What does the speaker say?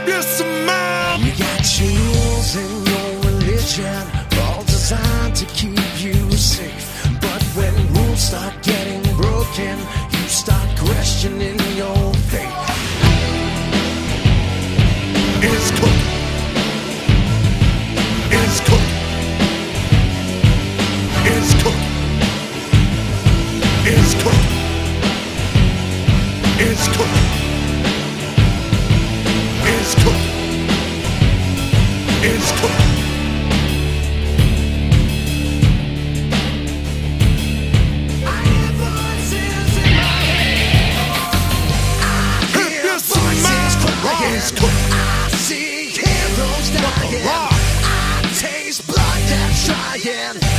Yes, man. You got your rules and your religion, all designed to keep you safe. But when rules start getting broken, you start questioning your faith. It's cooked. It's cooked. It's cooked. It's cooked. It's cooked. It's cooked. It's cooked. I hear voices in my head. I hear voices crying. It's cooked. I see heroes dying. I taste blood that's trying.